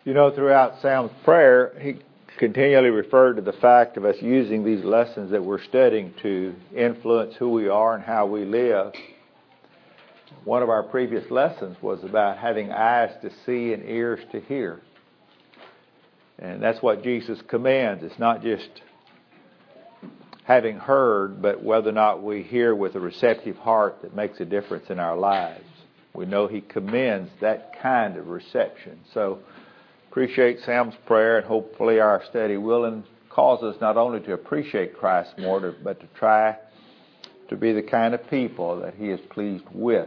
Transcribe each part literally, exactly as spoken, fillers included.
You know, throughout Sam's prayer, he continually referred to the fact of us using these lessons that we're studying to influence who we are and how we live. One of our previous lessons was about having eyes to see and ears to hear. And that's what Jesus commands. It's not just having heard, but whether or not we hear with a receptive heart that makes a difference in our lives. We know he commends that kind of reception. So appreciate Sam's prayer, and hopefully our study will cause us not only to appreciate Christ more, but to try to be the kind of people that he is pleased with.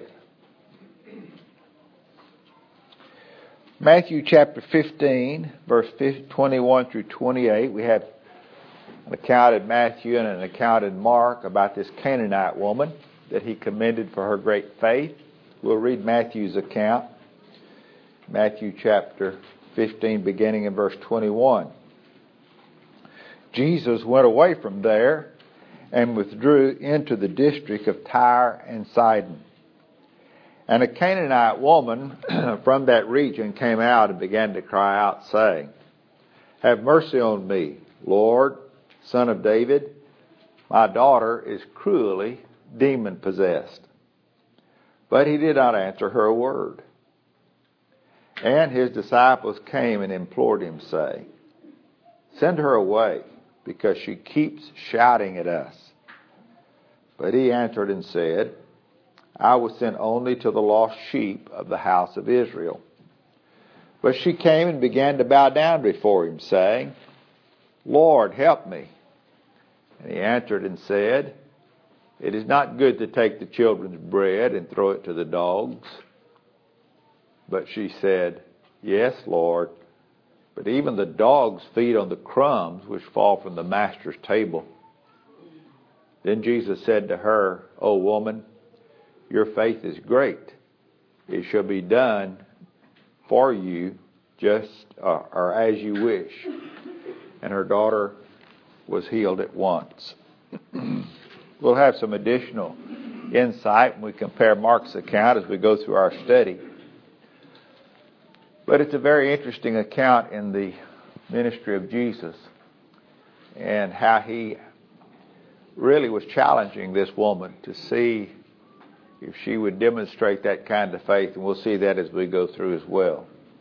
Matthew chapter fifteen, verse twenty-one through twenty-eight, we have an account in Matthew and an account in Mark about this Canaanite woman that he commended for her great faith. We'll read Matthew's account. Matthew chapter fifteen, beginning in verse twenty-one. Jesus went away from there and withdrew into the district of Tyre and Sidon. And a Canaanite woman from that region came out and began to cry out, saying, "Have mercy on me, Lord, Son of David. My daughter is cruelly demon-possessed." But he did not answer her a word. And his disciples came and implored him, saying, "Send her away, because she keeps shouting at us." But he answered and said, "I was sent only to the lost sheep of the house of Israel." But she came and began to bow down before him, saying, "Lord, help me." And he answered and said, "It is not good to take the children's bread and throw it to the dogs." But she said, "Yes, Lord, but even the dogs feed on the crumbs which fall from the master's table." Then Jesus said to her, "O woman, your faith is great. It shall be done for you just uh, or as you wish." And her daughter was healed at once. We'll have some additional insight when we compare Mark's account as we go through our study. But it's a very interesting account in the ministry of Jesus and how he really was challenging this woman to see if she would demonstrate that kind of faith, and we'll see that as we go through as well.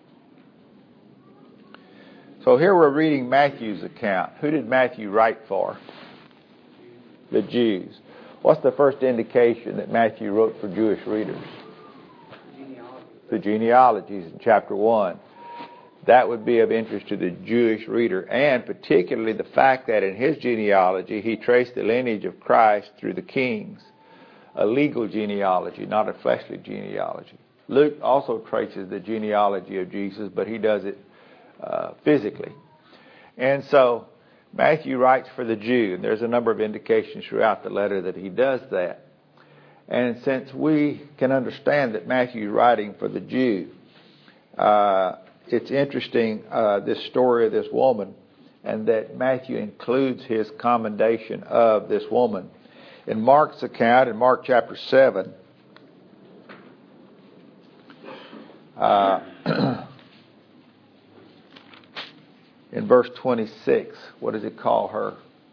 So here we're reading Matthew's account. Who did Matthew write for? The Jews. What's the first indication that Matthew wrote for Jewish readers? Genealogy. The genealogies in chapter one. That would be of interest to the Jewish reader, and particularly the fact that in his genealogy he traced the lineage of Christ through the kings. A legal genealogy, not a fleshly genealogy. Luke also traces the genealogy of Jesus, but he does it uh, physically. And so Matthew writes for the Jew, and there's a number of indications throughout the letter that he does that. And since we can understand that Matthew is writing for the Jew, uh, it's interesting, uh, this story of this woman, and that Matthew includes his commendation of this woman. In Mark's account, in Mark chapter seven, uh, in verse twenty-six, what does it call her?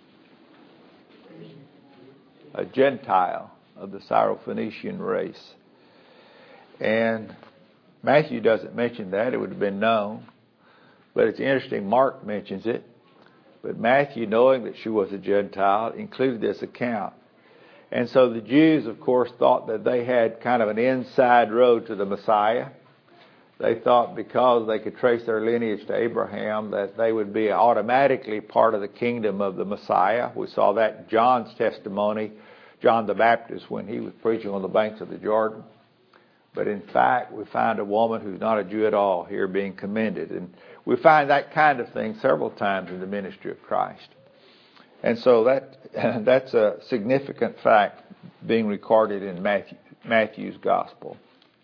A Gentile of the Syrophoenician race. And Matthew doesn't mention that. It would have been known. But it's interesting, Mark mentions it. But Matthew, knowing that she was a Gentile, included this account. And so the Jews, of course, thought that they had kind of an inside road to the Messiah. They thought because they could trace their lineage to Abraham that they would be automatically part of the kingdom of the Messiah. We saw that in John's testimony, John the Baptist, when he was preaching on the banks of the Jordan. But in fact, we find a woman who's not a Jew at all here being commended. And we find that kind of thing several times in the ministry of Christ. And so that that's a significant fact being recorded in Matthew, Matthew's gospel.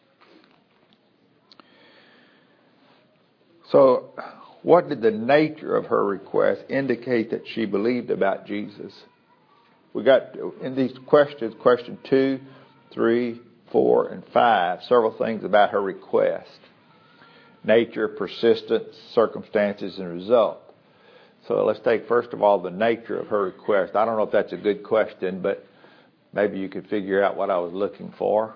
So what did the nature of her request indicate that she believed about Jesus? We got in these questions, question two, three, four, and five, several things about her request. nature, persistence, circumstances, and result. So let's take, first of all, the nature of her request. I don't know if that's a good question, but maybe you could figure out what I was looking for.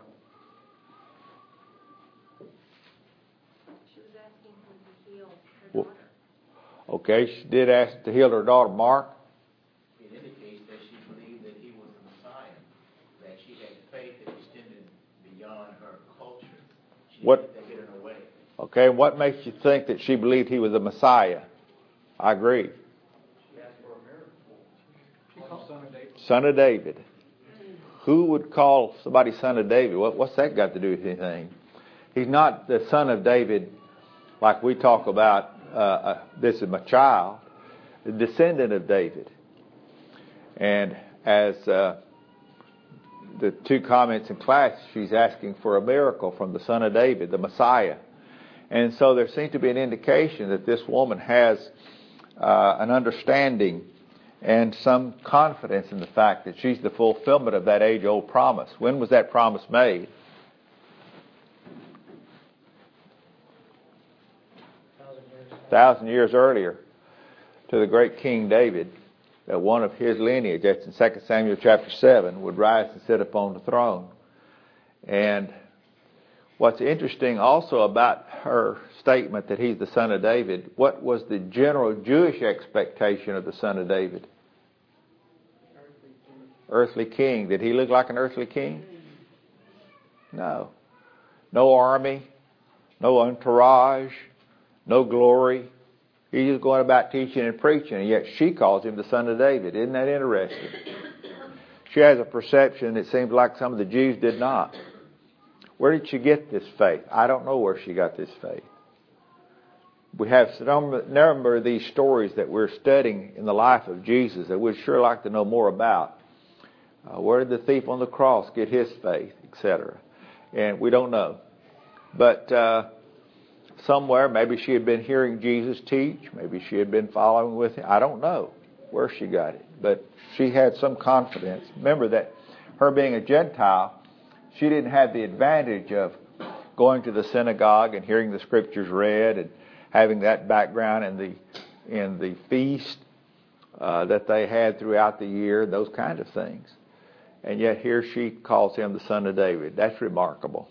She was asking him to heal her daughter. Okay, she did ask to heal her daughter. Mark? It indicates that she believed that he was the Messiah, that she had faith that extended beyond her culture. She What? didn't get in her way. Okay, what makes you think that she believed he was the Messiah? I agree. She asked for a miracle. She called son of David. Son of David. Who would call somebody son of David? What, what's that got to do with anything? He's not the son of David like we talk about, uh, uh, this is my child, the descendant of David. And as uh, the two comments in class, she's asking for a miracle from the son of David, the Messiah. And so there seems to be an indication that this woman has uh, an understanding and some confidence in the fact that she's the fulfillment of that age-old promise. When was that promise made? Thousand years. Thousand years earlier to the great King David, that one of his lineage, that's in Second Samuel chapter seven, would rise and sit upon the throne. And what's interesting also about her statement that he's the son of David, what was the general Jewish expectation of the son of David? Earthly king. Did he look like an earthly king? No. No army, no entourage, no glory. He's just going about teaching and preaching, and yet she calls him the son of David. Isn't that interesting? She has a perception, it seems like some of the Jews did not. Where did she get this faith? I don't know where she got this faith. We have a number of these stories that we're studying in the life of Jesus that we'd sure like to know more about. Uh, where did the thief on the cross get his faith, et cetera? And we don't know. But uh, somewhere, maybe she had been hearing Jesus teach. Maybe she had been following with him. I don't know where she got it. But she had some confidence. Remember that her being a Gentile, she didn't have the advantage of going to the synagogue and hearing the scriptures read and having that background in the in the feast uh, that they had throughout the year, those kind of things. And yet here she calls him the son of David. That's remarkable.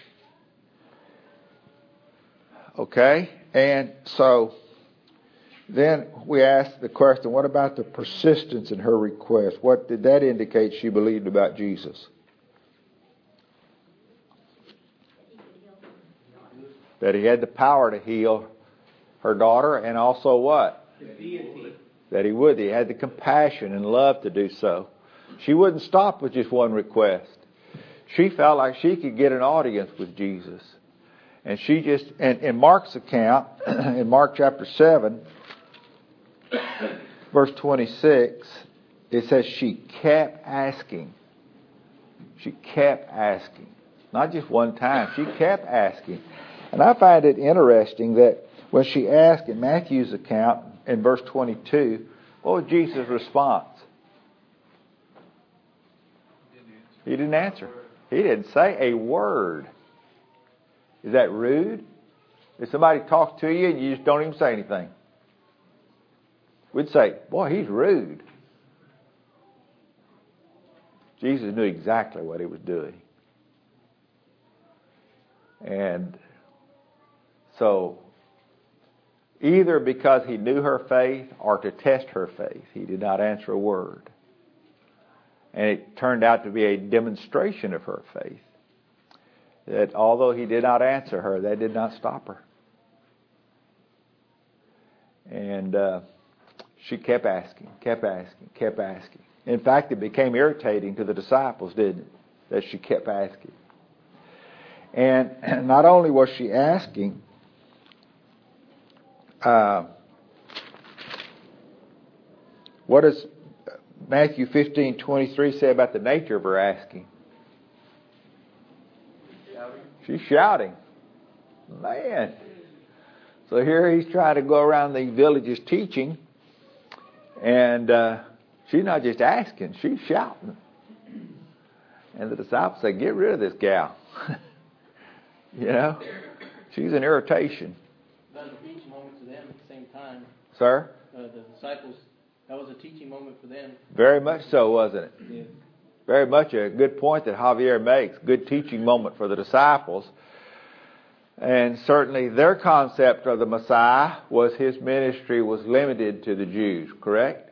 Okay, and so then we ask the question, what about the persistence in her request? What did that indicate she believed about Jesus? That he had the power to heal her daughter, and also what? The deity. That he would. He had the compassion and love to do so. She wouldn't stop with just one request. She felt like she could get an audience with Jesus. And she just, and in Mark's account, in Mark chapter seven, verse twenty-six, it says she kept asking. She kept asking. Not just one time. She kept asking. And I find it interesting that when she asked in Matthew's account, in verse twenty-two, what was Jesus' response? He didn't answer. He didn't say a word. Is that rude? If somebody talks to you and you just don't even say anything, we'd say, boy, he's rude. Jesus knew exactly what he was doing. And so, either because he knew her faith or to test her faith, he did not answer a word. And it turned out to be a demonstration of her faith. That although he did not answer her, that did not stop her. And uh, she kept asking, kept asking, kept asking. In fact, it became irritating to the disciples, didn't it? That she kept asking. And not only was she asking, uh, what does Matthew fifteen twenty-three say about the nature of her asking? Shouting. She's shouting. Man. So here he's trying to go around the villages teaching, and uh, she's not just asking, she's shouting. And the disciples say, get rid of this gal. You know, she's an irritation. time. Sir? Uh, the disciples, that was a teaching moment for them. Very much so, wasn't it? Yeah. Very much a good point that Javier makes. Good teaching moment for the disciples. And certainly their concept of the Messiah was his ministry was limited to the Jews, correct?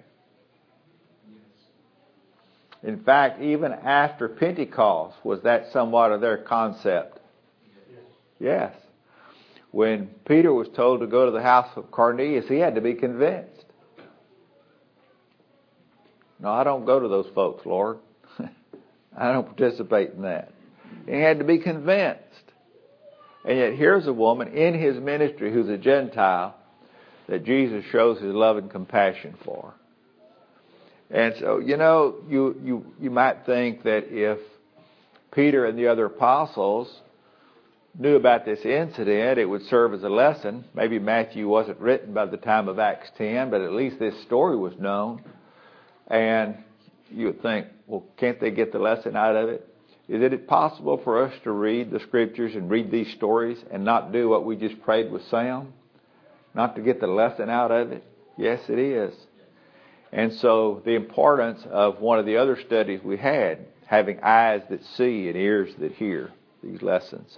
In fact, even after Pentecost, was that somewhat of their concept? Yes. When Peter was told to go to the house of Cornelius, he had to be convinced. No, I don't go to those folks, Lord. I don't participate in that. He had to be convinced. And yet here's a woman in his ministry who's a Gentile that Jesus shows his love and compassion for. And so, you know, you, you, you might think that if Peter and the other apostles knew about this incident, it would serve as a lesson. Maybe Matthew wasn't written by the time of Acts ten, but at least this story was known. And you would think, well, can't they get the lesson out of it? Is it possible for us to read the Scriptures and read these stories and not do what we just prayed with Sam? Not to get the lesson out of it? Yes, it is. And so the importance of one of the other studies we had, having eyes that see and ears that hear these lessons.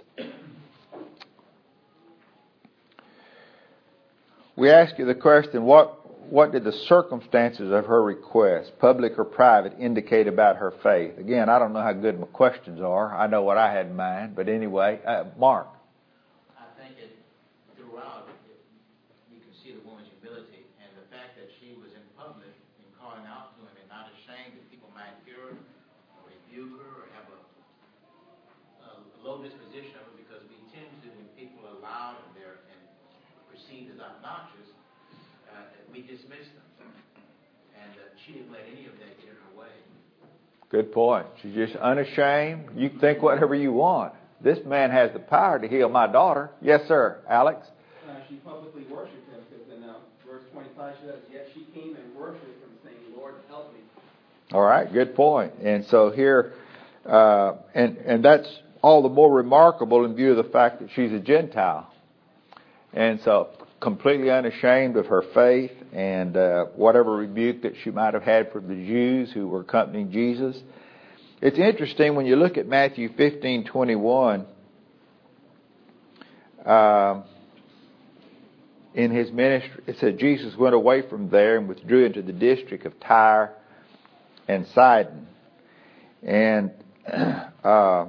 We ask you the question, what what did the circumstances of her request, public or private, indicate about her faith? Again, I don't know how good my questions are. I know what I had in mind. But anyway, uh, Mark. I think it, throughout, it, you can see the woman's humility and the fact that she was in public and calling out to him and not ashamed that people might hear her or rebuke her or have a, a low disposition of her, because we tend to, when people are loud and they're and perceived as obnoxious, uh, we dismiss them. And uh, she didn't let any of that get in her way. Good point. She's just unashamed. You can think whatever you want. This man has the power to heal my daughter. Yes, sir. Alex? Uh, she publicly worshipped him, because in uh, verse twenty-five she says, yet she came and worshipped him, saying, Lord, help me. All right, good point. And so here, uh, and, and that's all the more remarkable in view of the fact that she's a Gentile. And so completely unashamed of her faith and uh, whatever rebuke that she might have had from the Jews who were accompanying Jesus. It's interesting when you look at Matthew fifteen twenty-one. Uh, in his ministry, it said Jesus went away from there and withdrew into the district of Tyre and Sidon. And uh,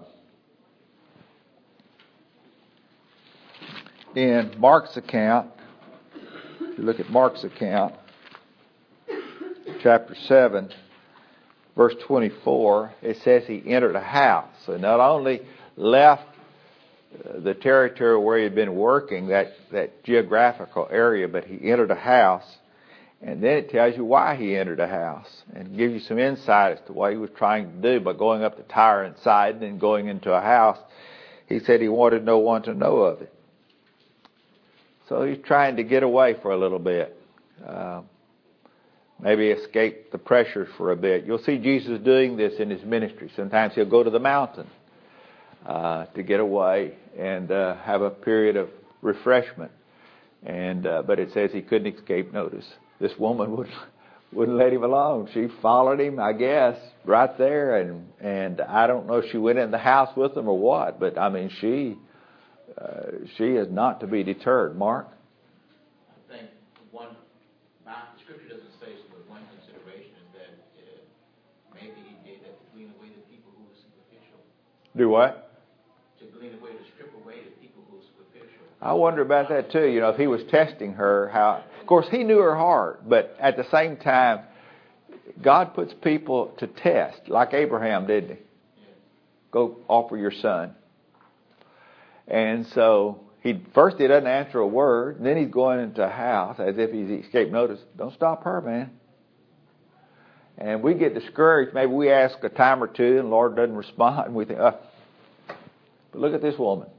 in Mark's account, if you look at Mark's account, chapter seven, verse twenty-four, it says he entered a house. So not only left the territory where he had been working, that, that geographical area, but he entered a house. And then it tells you why he entered a house and gives you some insight as to what he was trying to do by going up to Tyre and Sidon and going into a house. He said he wanted no one to know of it. So he's trying to get away for a little bit. Uh, maybe escape the pressures for a bit. You'll see Jesus doing this in his ministry. Sometimes he'll go to the mountain uh, to get away and uh, have a period of refreshment. And uh, but it says he couldn't escape notice. This woman wouldn't, wouldn't let him alone. She followed him, I guess, right there. And, and I don't know if she went in the house with him or what. But, I mean, she uh, she is not to be deterred. Mark? I think one, not, the Scripture doesn't say so, but one consideration is that uh, maybe he did that to glean away the people who were superficial. Do what? To glean away, to strip away the people who were superficial. I wonder about that too. You know, if he was testing her, how... Of course, he knew her heart, but at the same time, God puts people to test, like Abraham, didn't he? Go offer your son. And so, he first he doesn't answer a word, and then he's going into a house as if he's escaped notice. Don't stop her, man. And we get discouraged. Maybe we ask a time or two, and the Lord doesn't respond, and we think, oh. But look at this woman.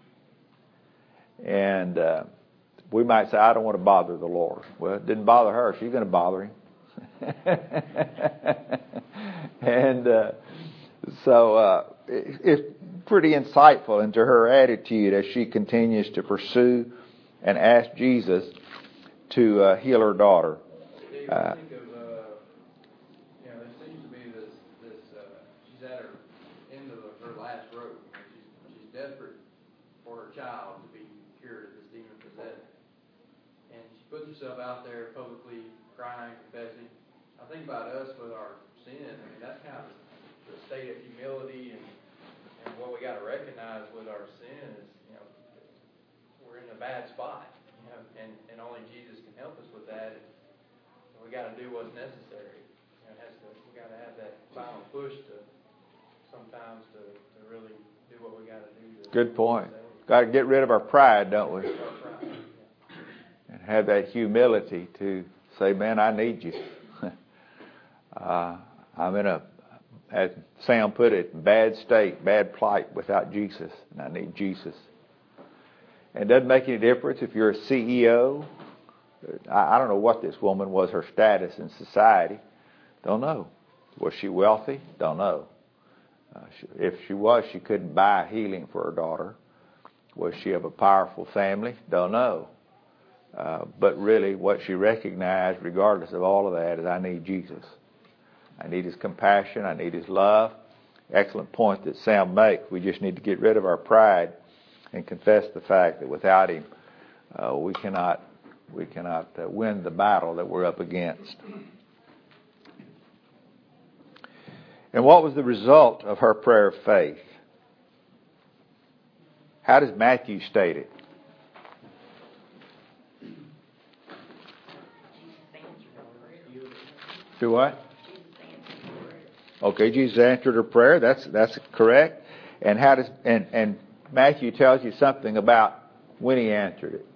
And uh, we might say, I don't want to bother the Lord. Well, it didn't bother her. She's going to bother him. and uh, so uh, it, it's pretty insightful into her attitude as she continues to pursue and ask Jesus to uh, heal her daughter. Dave, Uh, I think of, uh, you know, there seems to be this, this uh, she's at her end of her last rope. She's, she's desperate for her child to be cured of this demon possession. And she puts herself out there publicly crying, confessing. I think about us with our sin. I mean, that's kind of the state of humility, and, and what we got to recognize with our sin is, you know, we're in a bad spot, you know, and, and only Jesus can help us with that. And, we got to do what's necessary. You know, it has to, we got to have that final push to sometimes to, to really do what we got to do. To Good point. Got to get rid of our pride, don't we? And have that humility to say, man, I need you. uh, I'm in a, as Sam put it, bad state, bad plight without Jesus, and I need Jesus. And it doesn't make any difference if you're a C E O. I don't know what this woman was, her status in society. Don't know. Was she wealthy? Don't know. Uh, she, if she was, she couldn't buy healing for her daughter. Was she of a powerful family? Don't know. Uh, but really what she recognized, regardless of all of that, is I need Jesus. I need His compassion. I need His love. Excellent point that Sam makes. We just need to get rid of our pride and confess the fact that without Him, uh, we cannot We cannot uh, win the battle that we're up against. And what was the result of her prayer of faith? How does Matthew state it? Do what? Okay, Jesus answered her prayer. That's that's correct. And how does and, and Matthew tells you something about when He answered it.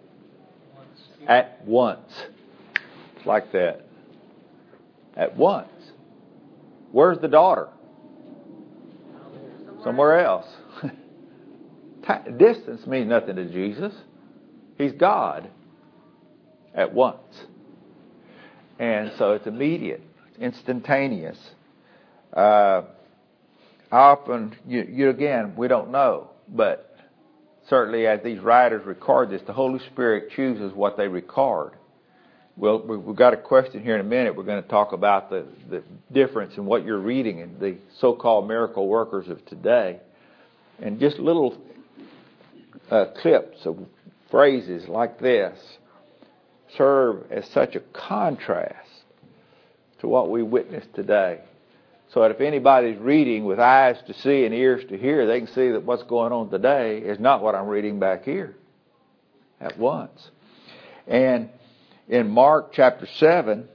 At once. It's like that. At once. Where's the daughter? Somewhere else. Distance means nothing to Jesus. He's God. At once. And so it's immediate, instantaneous. Uh, often, you, you again, we don't know, but certainly, as these writers record this, the Holy Spirit chooses what they record. Well, we've got a question here in a minute. We're going to talk about the, the difference in what you're reading and the so-called miracle workers of today. And just little uh, clips of phrases like this serve as such a contrast to what we witness today. So that if anybody's reading with eyes to see and ears to hear, they can see that what's going on today is not what I'm reading back here at once. And in Mark chapter seven,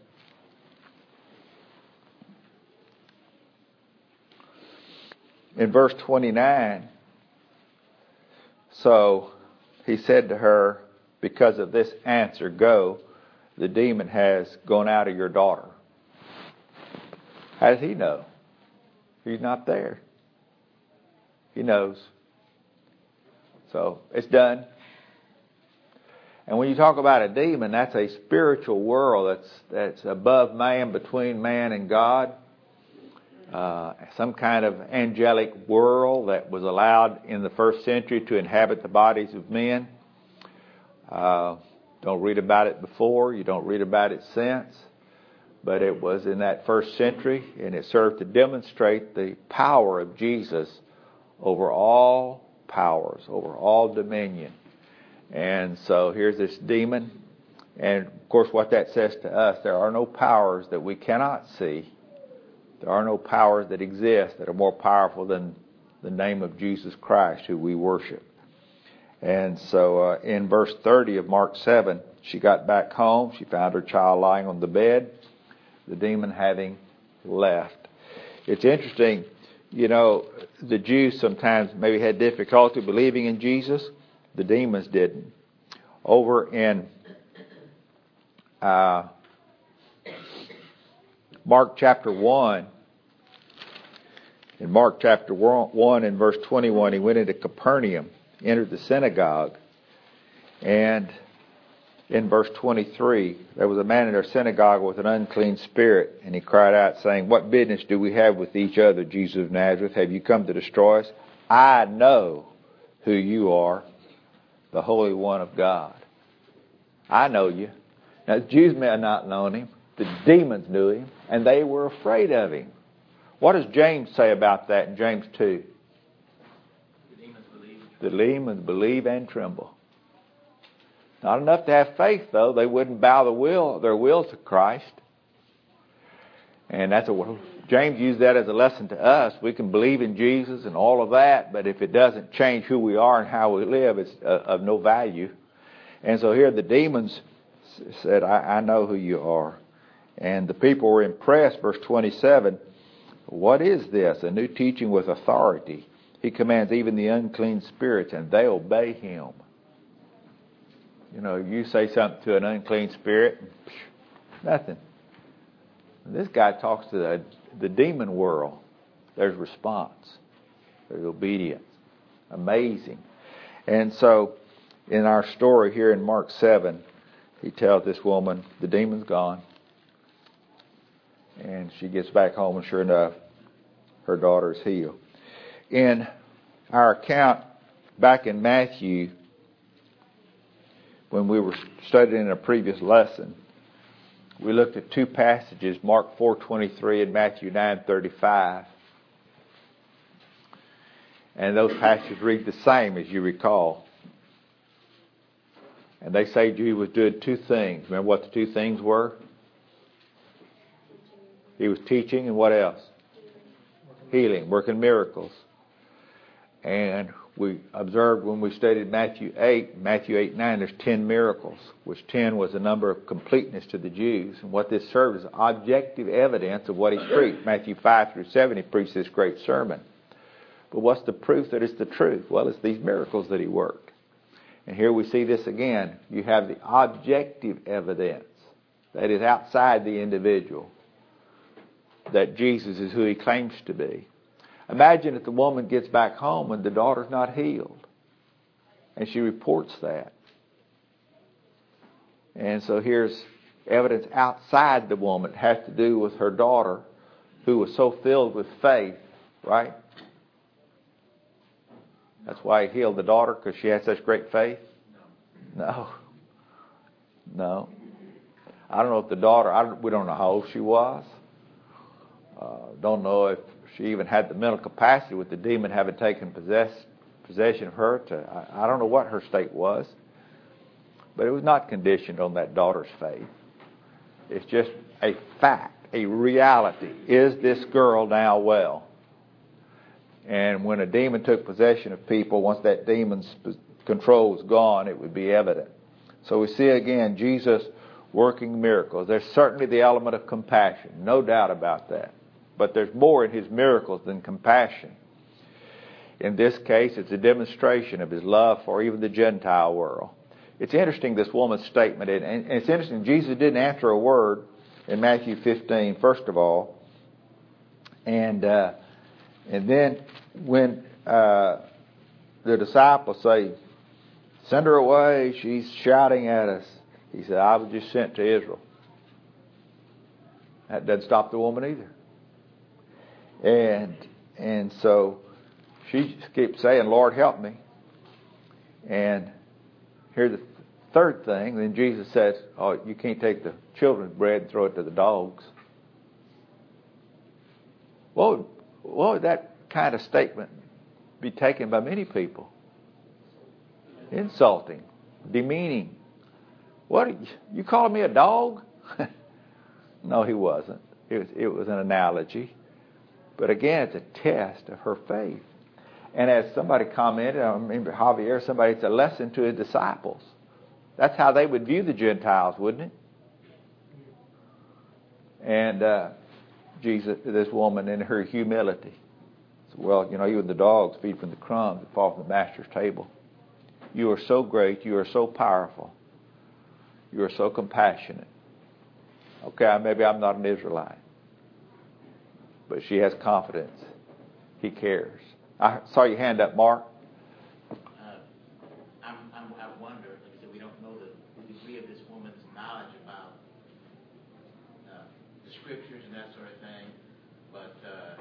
in verse twenty-nine, so He said to her, because of this answer, go, the demon has gone out of your daughter. How does He know? He's not there. He knows. So it's done. And when you talk about a demon, that's a spiritual world that's that's above man, between man and God. Uh, some kind of angelic world that was allowed in the first century to inhabit the bodies of men. Uh, don't read about it before. You don't read about it since. But it was in that first century, and it served to demonstrate the power of Jesus over all powers, over all dominion. And so here's this demon. And, of course, what that says to us, there are no powers that we cannot see. There are no powers that exist that are more powerful than the name of Jesus Christ, who we worship. And so uh, in verse thirty of Mark seven, she got back home. She found her child lying on the bed, the demon having left. It's interesting, you know, the Jews sometimes maybe had difficulty believing in Jesus. The demons didn't. Over in uh, Mark chapter one, in Mark chapter one and verse twenty-one, he went into Capernaum, entered the synagogue, and in verse twenty-three, there was a man in our synagogue with an unclean spirit, and he cried out, saying, "What business do we have with each other, Jesus of Nazareth? Have you come to destroy us? I know who you are, the Holy One of God." I know you. Now, the Jews may have not known him. The demons knew him, and they were afraid of him. What does James say about that in James two? The demons believe. The demons believe and tremble. Not enough to have faith, though. They wouldn't bow the will, their will to Christ. And that's a James used that as a lesson to us. We can believe in Jesus and all of that, but if it doesn't change who we are and how we live, it's of no value. And so here the demons said, I, I know who you are. And the people were impressed. Verse twenty-seven, what is this? A new teaching with authority. He commands even the unclean spirits, and they obey him. You know, you say something to an unclean spirit, nothing. This guy talks to the, the demon world. There's response. There's obedience. Amazing. And so, in our story here in Mark seven, he tells this woman, the demon's gone. And she gets back home, and sure enough, her daughter is healed. In our account back in Matthew, when we were studying in a previous lesson, we looked at two passages, Mark four twenty-three and Matthew nine thirty-five. And those passages read the same, as you recall. And they say Jesus was doing two things. Remember what the two things were? He was teaching, and what else? Healing, working miracles. And we observed when we studied Matthew eight, Matthew eight, nine, there's ten miracles, which ten was the number of completeness to the Jews. And what this served as objective evidence of what he preached. Matthew five through seven, he preached this great sermon. But what's the proof that it's the truth? Well, it's these miracles that he worked. And here we see this again. You have the objective evidence that is outside the individual, that Jesus is who he claims to be. Imagine if the woman gets back home and the daughter's not healed. And she reports that. And so here's evidence outside the woman. It has to do with her daughter, who was so filled with faith, right? That's why he healed the daughter, because she had such great faith? No. No. I don't know if the daughter, I don't, we don't know how old she was. Uh, don't know if she even had the mental capacity with the demon having taken possess, possession of her. To I, I don't know what her state was. But it was not conditioned on that daughter's faith. It's just a fact, a reality. Is this girl now well? And when a demon took possession of people, once that demon's control was gone, it would be evident. So we see again Jesus working miracles. There's certainly the element of compassion, no doubt about that. But there's more in his miracles than compassion. In this case, it's a demonstration of his love for even the Gentile world. It's interesting, this woman's statement, and it's interesting, Jesus didn't answer a word in Matthew fifteen, first of all. And uh, and then when uh, the disciples say, send her away, she's shouting at us. He said, I was just sent to Israel. That doesn't stop the woman either. And and so she keeps saying, Lord, help me. And here's the third thing. Then Jesus says, oh, you can't take the children's bread and throw it to the dogs. What would, what would that kind of statement be taken by many people? Insulting, demeaning. What, are you, you calling me a dog? No, he wasn't. It was, it was an analogy. But again, it's a test of her faith. And as somebody commented, I remember Javier, somebody, it's a lesson to his disciples. That's how they would view the Gentiles, wouldn't it? And uh, Jesus, this woman in her humility, said, well, you know, even the dogs feed from the crumbs that fall from the master's table. You are so great. You are so powerful. You are so compassionate. Okay, maybe I'm not an Israelite. But she has confidence. He cares. I saw your hand up, Mark. Uh, I'm, I'm, I wonder, like I said, we don't know the, the degree of this woman's knowledge about uh, the scriptures and that sort of thing, but uh,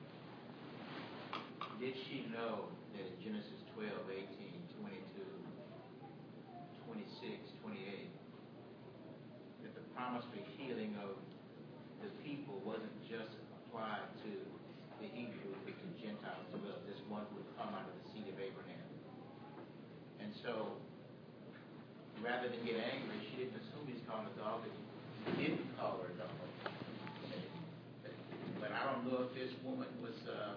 did she know that in Genesis twelve, eighteen, twenty-two, twenty-six, twenty-eight, that promise for healing of the people wasn't just applied to the Hebrews, but to Gentiles as well. This one who would come out of the seed of Abraham. And so, rather than get angry, she didn't assume he's calling a dog, but he didn't call her a dog. But I don't know if this woman was uh,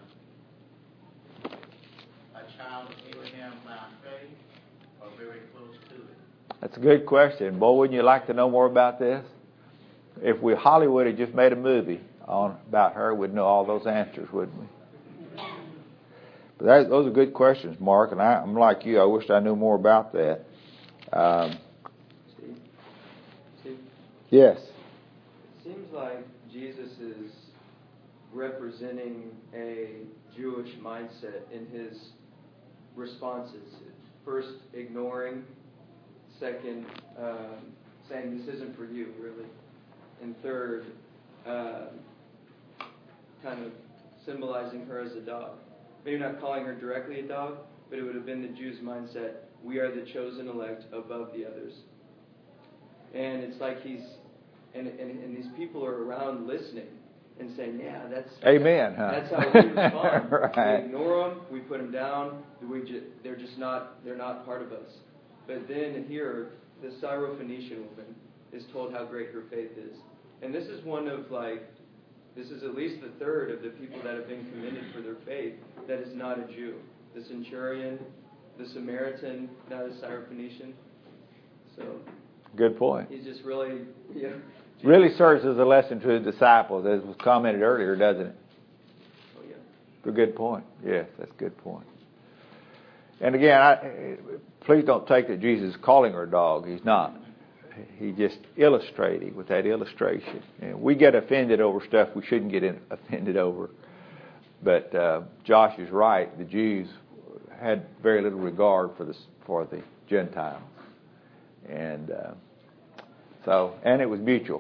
a child of Abraham by faith or very close to it. That's a good question. Boy, wouldn't you like to know more about this? If we Hollywood had just made a movie on about her, we'd know all those answers, wouldn't we? But that, those are good questions, Mark, and I, I'm like you. I wish I knew more about that. Um, Steve? Steve? Yes. It seems like Jesus is representing a Jewish mindset in his responses. First, ignoring. Second, um, saying this isn't for you, really. And third, uh, kind of symbolizing her as a dog. Maybe not calling her directly a dog, but it would have been the Jews' mindset, we are the chosen elect above the others. And it's like he's, and, and, and these people are around listening and saying, yeah, that's Amen, huh? That's how we respond. Right. We ignore them, we put them down, we just, they're just not, they're not part of us. But then here, the Syrophoenician woman is told how great her faith is. And this is one of like, this is at least the third of the people that have been commended for their faith that is not a Jew. The centurion, the Samaritan, not a Syrophoenician. So, good point. He's just really, you know, really serves as a lesson to the disciples, as was commented earlier, doesn't it? Oh, yeah. A good point. Yes, that's a good point. And again, I, please don't take that Jesus is calling her a dog. He's not. He just illustrated with that illustration. And we get offended over stuff we shouldn't get in, offended over. But uh, Josh is right. The Jews had very little regard for the for the Gentiles, and uh, so and it was mutual.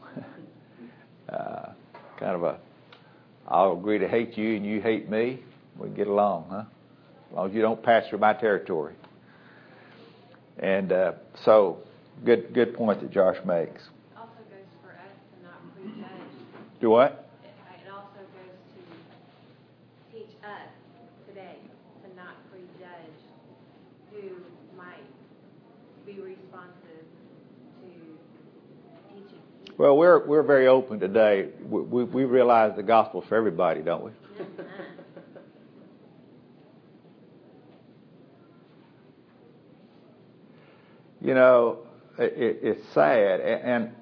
uh, kind of a, I'll agree to hate you and you hate me. We get along, huh? As long as you don't pass through my territory. And uh, so, good good point that Josh makes. It also goes for us to not prejudge. Do what? It, it also goes to teach us today to not prejudge who might be responsive to teaching. Well, we're we're very open today. We we, we realize the gospel's for everybody, don't we? You know, it, it's sad, and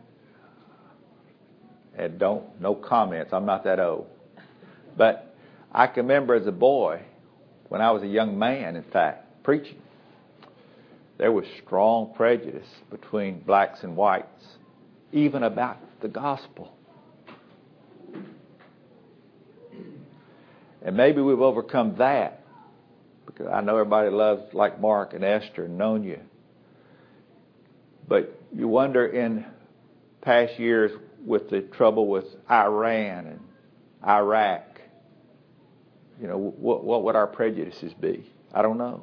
and don't no comments. I'm not that old, but I can remember as a boy, when I was a young man, in fact, preaching, there was strong prejudice between blacks and whites, even about the gospel. And maybe we've overcome that, because I know everybody loves, like Mark and Esther and Nonia. But you wonder in past years with the trouble with Iran and Iraq, you know, what, what would our prejudices be? I don't know.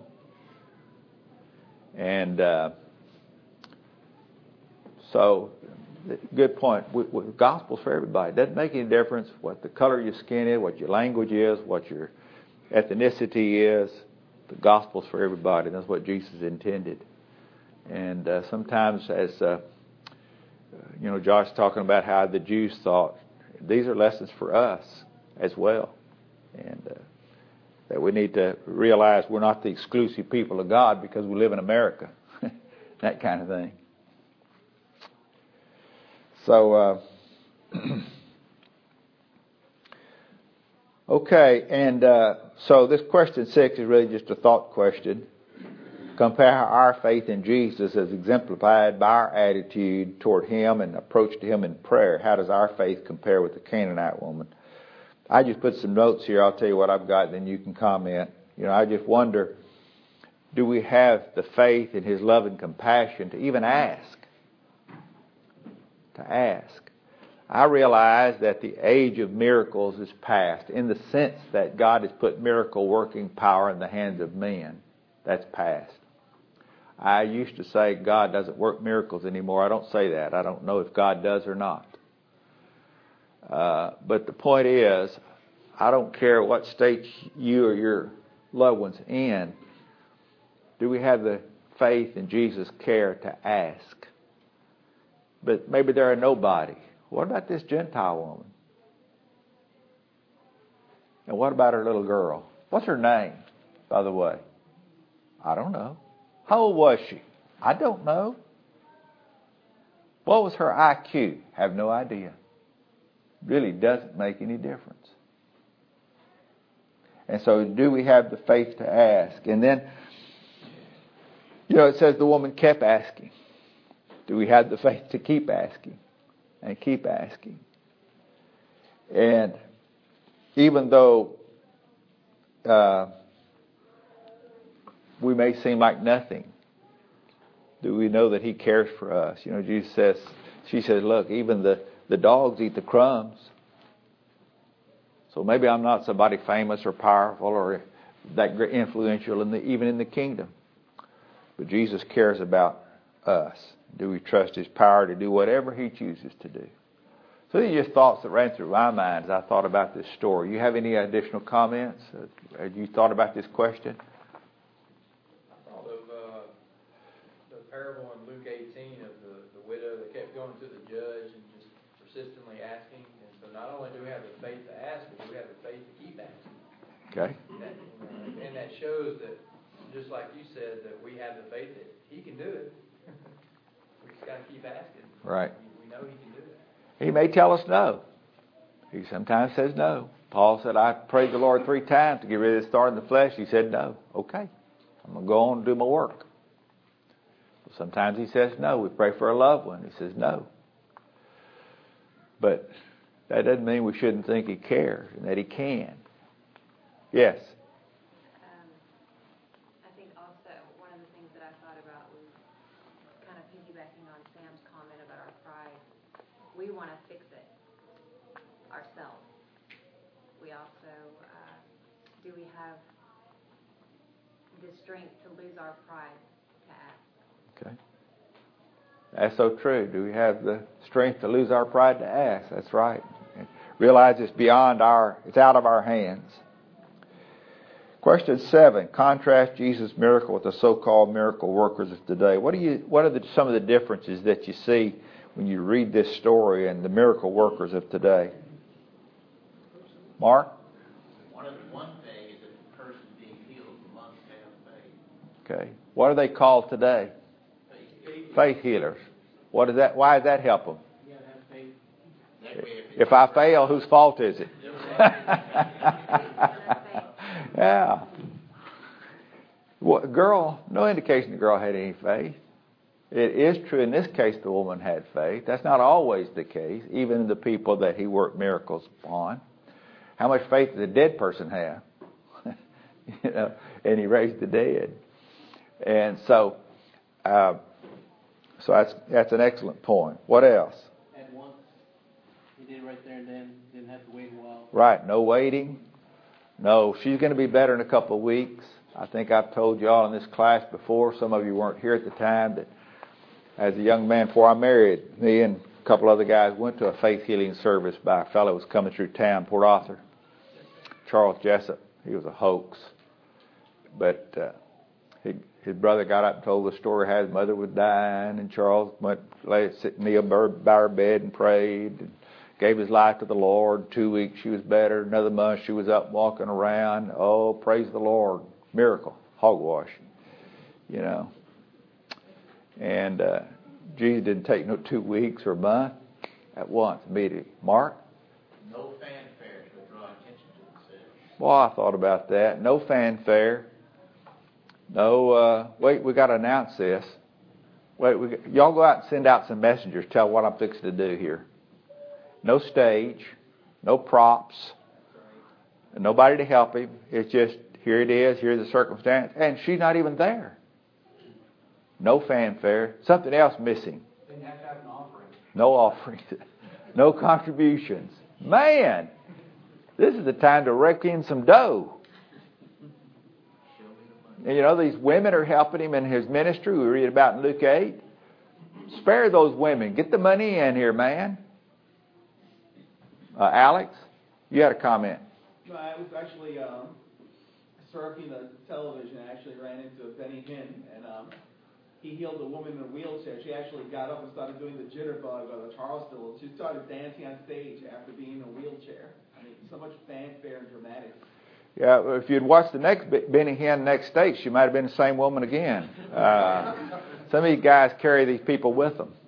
And uh, so, good point. We, we, the gospel's for everybody. It doesn't make any difference what the color of your skin is, what your language is, what your ethnicity is. The gospel's for everybody. That's what Jesus intended. And uh, sometimes, as uh, you know, Josh talking about how the Jews thought, these are lessons for us as well, and uh, that we need to realize we're not the exclusive people of God because we live in America, that kind of thing. So, uh, okay, and uh, so this question six is really just a thought question. Compare our faith in Jesus as exemplified by our attitude toward Him and approach to Him in prayer. How does our faith compare with the Canaanite woman? I just put some notes here. I'll tell you what I've got, then you can comment. You know, I just wonder, do we have the faith in His love and compassion to even ask? To ask. I realize that the age of miracles is past, in the sense that God has put miracle working power in the hands of men. That's past. I used to say God doesn't work miracles anymore. I don't say that. I don't know if God does or not. Uh, but the point is, I don't care what state you or your loved one's in. Do we have the faith in Jesus' care to ask? But maybe there are nobody. What about this Gentile woman? And what about her little girl? What's her name, by the way? I don't know. How old was she? I don't know. What was her I Q? Have no idea. Really doesn't make any difference. And so do we have the faith to ask? And then, you know, it says the woman kept asking. Do we have the faith to keep asking and keep asking? And even though uh, we may seem like nothing, do we know that He cares for us? You know, Jesus says, she says, look, even the, the dogs eat the crumbs. So maybe I'm not somebody famous or powerful or that influential in the, even in the kingdom. But Jesus cares about us. Do we trust His power to do whatever He chooses to do? So these are just thoughts that ran through my mind as I thought about this story. You have any additional comments? Have you thought about this question? I thought of uh, the parable in Luke eighteen of the, the widow that kept going to the judge and just persistently asking. And so not only do we have the faith to ask, but we have the faith to keep asking. Okay. That, uh, and that shows that, just like you said, that we have the faith that He can do it. We just got to keep asking. Right. We, we know He can do it. He may tell us no. He sometimes says no. Paul said, I prayed the Lord three times to get rid of this thorn in the flesh. He said no. Okay. I'm going to go on and do my work. Sometimes He says no. We pray for a loved one. He says no. But that doesn't mean we shouldn't think He cares and that He can. Yes. Um, I think also one of the things that I thought about was kind of piggybacking on Sam's comment about our pride. We want to fix it ourselves. We also, uh, do we have the strength to lose our pride to ask? Okay. That's so true. Do we have the strength to lose our pride to ask? That's right. And realize it's beyond our, it's out of our hands. Question seven, contrast Jesus' miracle with the so-called miracle workers of today. What do you? What are the, some of the differences that you see when you read this story and the miracle workers of today? Mark? One, of the, one thing is that the person being healed must have faith. Okay. What are they called today? Faith. Faith healers. What does that? Why does that help them? You gotta have faith. That way if If I fail, whose fault is it? Yeah. Well, girl, no indication the girl had any faith. It is true in this case the woman had faith. That's not always the case, even in the people that He worked miracles upon. How much faith did the dead person have? You know, and He raised the dead. And so, uh, so that's that's an excellent point. What else? At once. He did right there and then. Didn't have to wait a while. Right, no waiting. No, she's going to be better in a couple of weeks. I think I've told you all in this class before. Some of you weren't here at the time. That as a young man before I married, me and a couple other guys went to a faith healing service by a fellow who was coming through town, Port Arthur, Charles Jessup. He was a hoax. But uh, he, his brother got up and told the story how his mother was dying, and Charles went lay sit kneel by her bed and prayed and gave his life to the Lord. Two weeks she was better. Another month she was up walking around. Oh, praise the Lord. Miracle. Hogwash. You know. And uh, Jesus didn't take no two weeks or a month. At once, immediately. Mark? no fanfare to draw attention to themselves. Well, I thought about that. No fanfare. No, uh, wait, we got to announce this. Wait, we, y'all go out and send out some messengers. Tell what I'm fixing to do here. No stage, no props, nobody to help him. It's just, here it is, here's the circumstance, and she's not even there. No fanfare. Something else missing. Didn't have to have an offering. No offering. No contributions. Man, this is the time to rake in some dough. And you know, these women are helping him in his ministry. We read about in Luke eight. Spare those women. Get the money in here, man. Uh, Alex, you had a comment. No, I was actually um, surfing the television. I actually ran into Benny Hinn, and um, he healed a woman in a wheelchair. She actually got up and started doing the jitterbug or the Charleston. She started dancing on stage after being in a wheelchair. I mean, so much fanfare and dramatic. Yeah, if you'd watched the next Benny Hinn next state, she might have been the same woman again. Uh, some of these guys carry these people with them.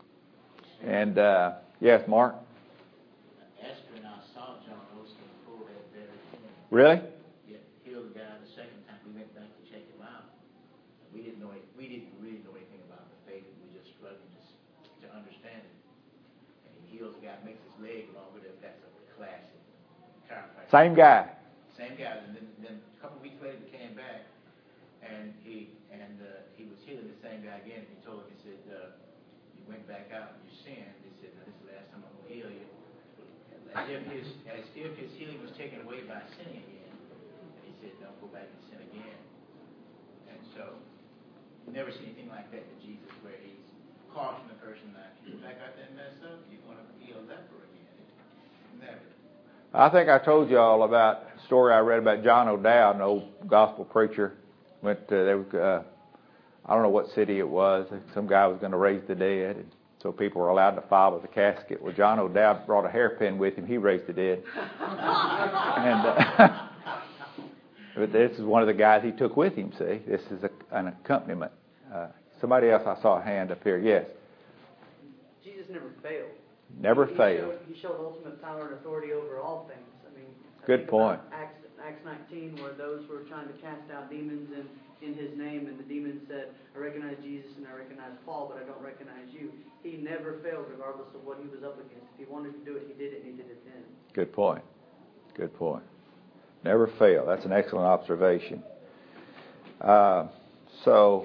And, uh, yes, Mark? Esther and I saw John Osteen pull that very thing. Really? Yeah, healed the guy the second time. We went back to check him out. We didn't know it, we didn't really know anything about the faith. We were just struggling to, to understand it. And he heals the guy, makes his leg longer. That's a classic chiropractor. Same guy. Same guy, and then, then a couple of weeks later he came back, and he and uh, he was healing the same guy again. And he told him, he said, uh, "You went back out and you sinned." He said, "Now this is the last time I'm going to heal you." As if his as if his healing was taken away by sinning again. And he said, "Don't go back and sin again." And so, you never see anything like that with Jesus, where he's cautioning the person, "Now, if you go back out there and mess up, you're going to heal leper again." Never. I think I told you all about a story I read about John O'Dowd, an old gospel preacher. Went to, they were, uh, I don't know what city it was. Some guy was going to raise the dead, and so people were allowed to file with the casket. Well, John O'Dowd brought a hairpin with him. He raised the dead. and uh, but this is one of the guys he took with him. See, this is a, an accompaniment. Uh, somebody else, I saw a hand up here. Yes. Jesus never failed. Never he, he failed. Showed, he showed ultimate power and authority over all things. I mean, I good think point. Acts, Acts nineteen, where those were trying to cast out demons in, in his name, and the demons said, "I recognize Jesus and I recognize Paul, but I don't recognize you." He never failed, regardless of what he was up against. If he wanted to do it, he did it, and he did it then. Good point. Good point. Never fail. That's an excellent observation. Uh, so,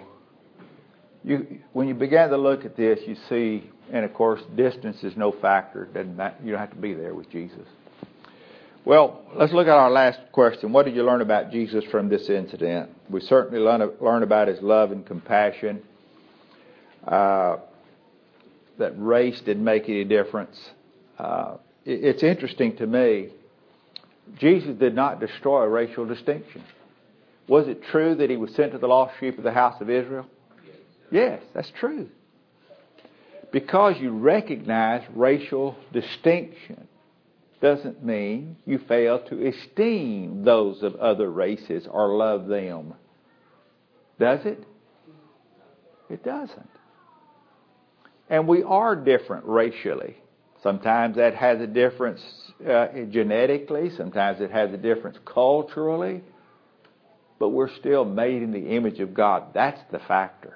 you when you began to look at this, you see. And, of course, distance is no factor. Doesn't matter. You don't have to be there with Jesus. Well, let's look at our last question. What did you learn about Jesus from this incident? We certainly learn, learn about his love and compassion. Uh, that race didn't make any difference. Uh, it, it's interesting to me. Jesus did not destroy racial distinction. Was it true that he was sent to the lost sheep of the house of Israel? Yes, that's true. Because you recognize racial distinction doesn't mean you fail to esteem those of other races or love them. Does it? It doesn't. And we are different racially. Sometimes that has a difference uh, genetically. Sometimes it has a difference culturally. But we're still made in the image of God. That's the factor.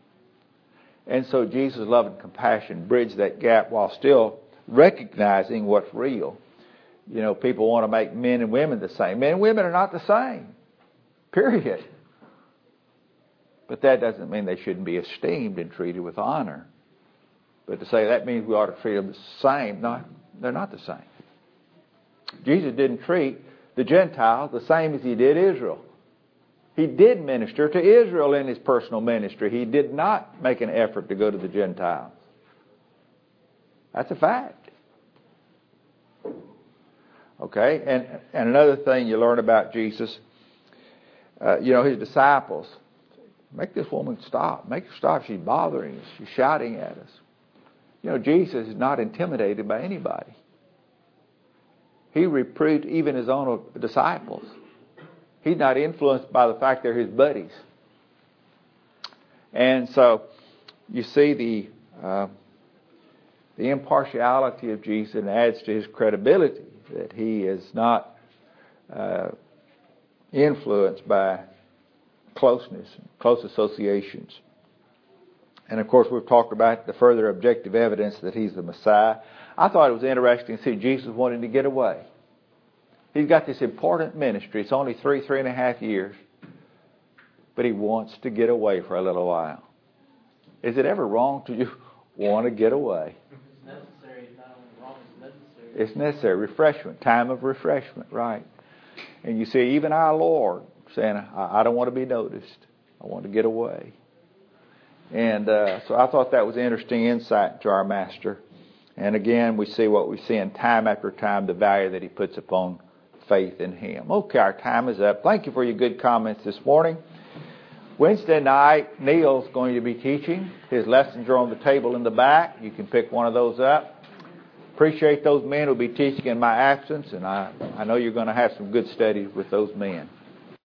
And so Jesus' love and compassion bridge that gap while still recognizing what's real. You know, people want to make men and women the same. Men and women are not the same. Period. But that doesn't mean they shouldn't be esteemed and treated with honor. But to say that means we ought to treat them the same, no, they're not the same. Jesus didn't treat the Gentiles the same as he did Israel. He did minister to Israel in his personal ministry. He did not make an effort to go to the Gentiles. That's a fact. Okay, and, and another thing you learn about Jesus, uh, you know, his disciples, make this woman stop. Make her stop. She's bothering us. She's shouting at us. You know, Jesus is not intimidated by anybody. He reproved even his own disciples. He's not influenced by the fact they're his buddies. And so you see the uh, the impartiality of Jesus, and adds to his credibility that he is not uh, influenced by closeness, close associations. And of course, we've talked about the further objective evidence that he's the Messiah. I thought it was interesting to see Jesus wanting to get away. He's got this important ministry. It's only three, three and a half years. But he wants to get away for a little while. Is it ever wrong to just want to get away? It's necessary. It's not only wrong, it's necessary. It's necessary. Refreshment. Time of refreshment, right. And you see, even our Lord saying, I, I don't want to be noticed. I want to get away. And uh, so I thought that was interesting insight to our Master. And again, we see what we see in time after time, the value that he puts upon faith in him. Okay, our time is up. Thank you for your good comments this morning. Wednesday night, Neil's going to be teaching. His lessons are on the table in the back. You can pick one of those up. Appreciate those men who will be teaching in my absence, and I, I know you're going to have some good studies with those men.